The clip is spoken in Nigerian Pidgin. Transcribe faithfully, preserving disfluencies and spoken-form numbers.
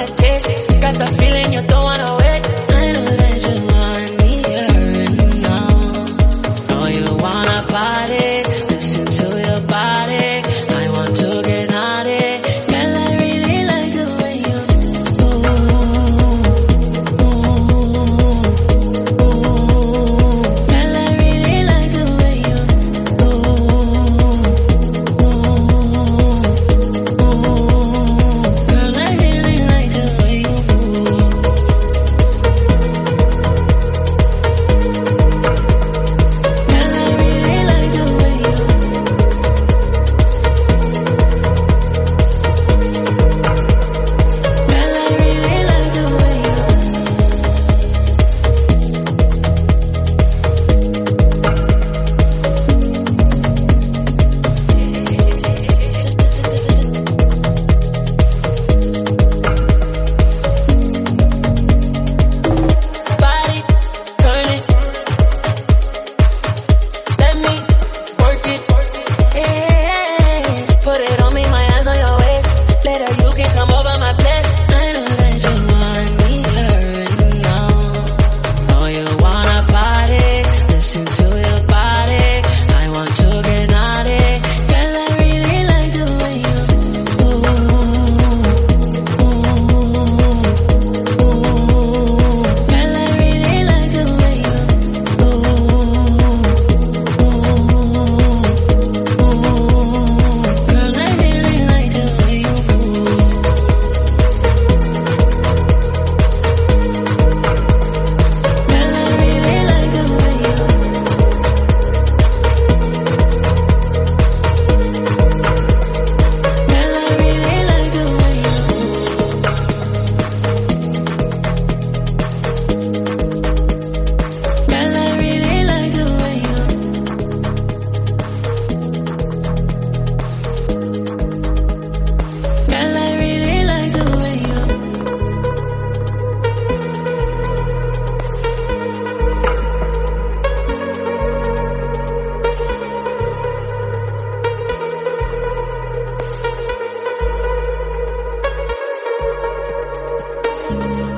that taste. Got the feeling you don't wanna wait. I know that you want me here now. Know you wanna party, listen to your body. I want to get naughty. Girl, I really like the way you ooh, ooh, ooh. Girl, I really like the way you ooh, ooh, ooh. Girl, I really like the way you ooh. Girl, I really like the way you. Girl, I really like the way you. Body, turn it. Let me work it. Yeah. Put it on me, my hands on your waist. Later you can come over my place. I know that you want me here now. Know you wanna party, listen to your body. I want to get naughty. Girl, I really like the way you ooh, ooh, ooh. Girl, I really like the way you ooh, ooh, ooh. Girl, I really like the way you ooh. Girl, I really like the way you. Girl, I really like the way you. Girl, I really like the way you. Girl, I really like the way you. Thank you.